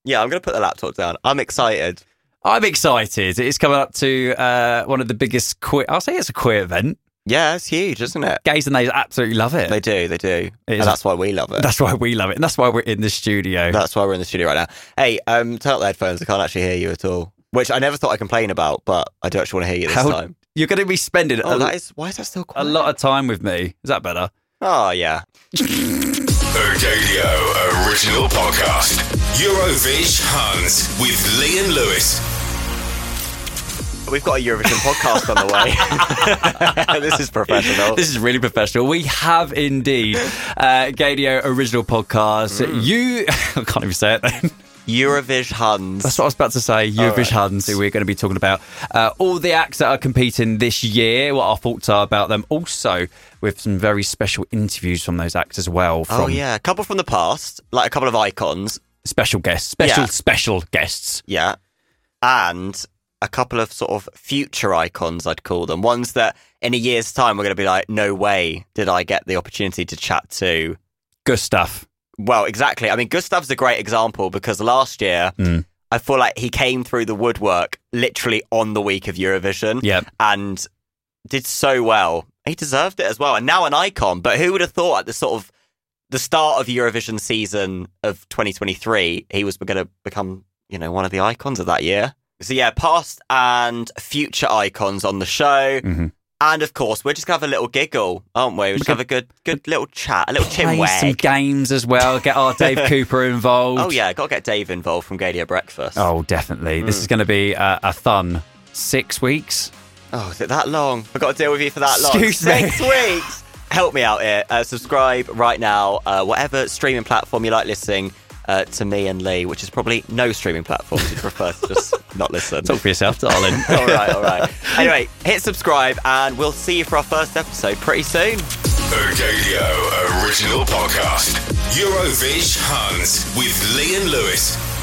Yeah, I'm going to put the laptop down. I'm excited. I'm excited. It's coming up to one of the biggest I'll say it's a queer event. Yeah, it's huge, isn't it? Gays and nays absolutely love it. They do. And that's why we love it. That's why we love it. And that's why we're in the studio. That's why we're in the studio right now. Hey, turn up the headphones. I can't actually hear you at all. Which I never thought I'd complain about, but I do actually want to hear you this time. You're going to be spending why is that still quiet? a lot of time with me. Is that better? Oh, yeah. Gadio original podcast. Eurovision Huns with Lee and Lewis. We've got a Eurovision podcast on the way. This is professional. This is really professional. We have indeed Gadio original podcast. I can't even say it then. Eurovision Huns. That's what I was about to say. Eurovision Huns. We're going to be talking about all the acts that are competing this year, what our thoughts are about them. Also, with some very special interviews from those acts as well. A couple from the past, like a couple of icons. Special guests. Special guests. Yeah. And a couple of sort of future icons, I'd call them. Ones that in a year's time, we're going to be like, no way did I get the opportunity to chat to. Gustav. Well, exactly. I mean, Gustav's a great example because last year, I feel like he came through the woodwork literally on the week of Eurovision and did so well. He deserved it as well. And now an icon. But who would have thought at the sort of the start of Eurovision season of 2023, he was going to become, one of the icons of that year. So yeah, past and future icons on the show. Mm-hmm. And of course, we're just going to have a little giggle, aren't we? We're just going to have a good little chat, a little chin wag. Play some games as well, get our Dave Cooper involved. Oh yeah, got to get Dave involved from Gadio Breakfast. Oh, definitely. This is going to be a fun 6 weeks. Oh, is it that long? I've got to deal with you for that long. Excuse me. 6 weeks! Help me out here. Subscribe right now, whatever streaming platform you like listening to me and Lee, which is probably no streaming platform. You'd prefer to just not listen. Talk for yourself, darling. All right. Anyway, hit subscribe and we'll see you for our first episode pretty soon. Gadio original podcast. Eurovision Huns with Lee and Lewis.